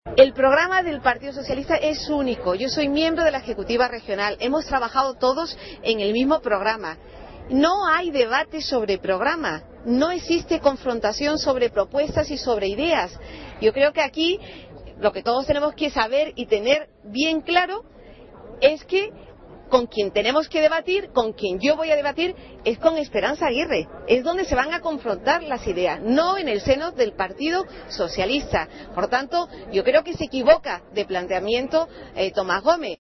El programa del Partido Socialista es único. Yo soy miembro de la Ejecutiva Regional. Hemos trabajado todos en el mismo programa. No hay debate sobre programa. No existe confrontación sobre propuestas y sobre ideas. Yo creo que aquí lo que todos tenemos que saber y tener bien claro es que con quien tenemos que debatir, con quien yo voy a debatir, es con Esperanza Aguirre. Es donde se van a confrontar las ideas, no en el seno del Partido Socialista. Por tanto, yo creo que se equivoca de planteamiento Tomás Gómez.